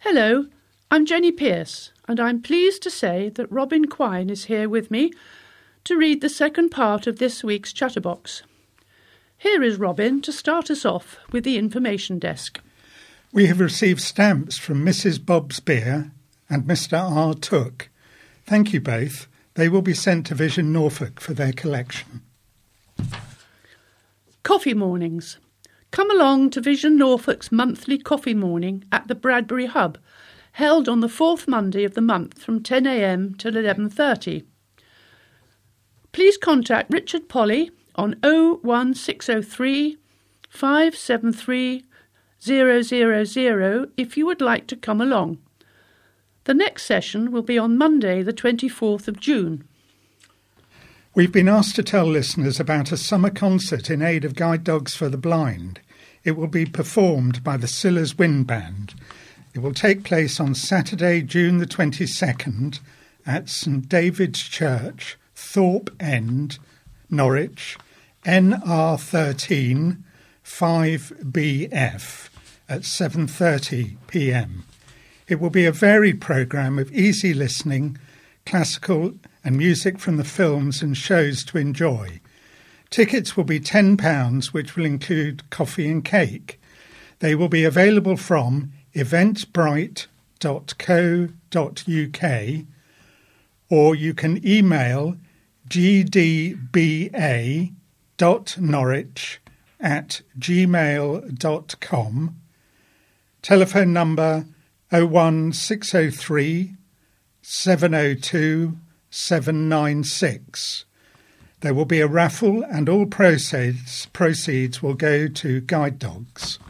Hello, I'm Jenny Pierce, and I'm pleased to say that Robin Quine is here with me to read the second part of this week's Chatterbox. Here is Robin to start us off with the information desk. We have received stamps from Mrs. Bob's Beer and Mr. R. Took. Thank you both. They will be sent to Vision Norfolk for their collection. Coffee mornings. Come along to Vision Norfolk's monthly coffee morning at the Bradbury Hub, held on the fourth Monday of the month from 10 a.m. till 11:30. Please contact Richard Polly on 01603 573 000 if you would like to come along. The next session will be on Monday the 24th of June. We've been asked to tell listeners about a summer concert in aid of Guide Dogs for the Blind. It will be performed by the Sillars Wind Band. It will take place on Saturday, June the 22nd at St David's Church, Thorpe End, Norwich, NR13 5BF at 7:30 p.m. It will be a varied programme of easy listening, classical and music from the films and shows to enjoy. Tickets will be £10, which will include coffee and cake. They will be available from eventbrite.co.uk, or you can email gdba.norwich@gmail.com. Telephone number 01603 702 796. There will be a raffle and all proceeds will go to Guide Dogs.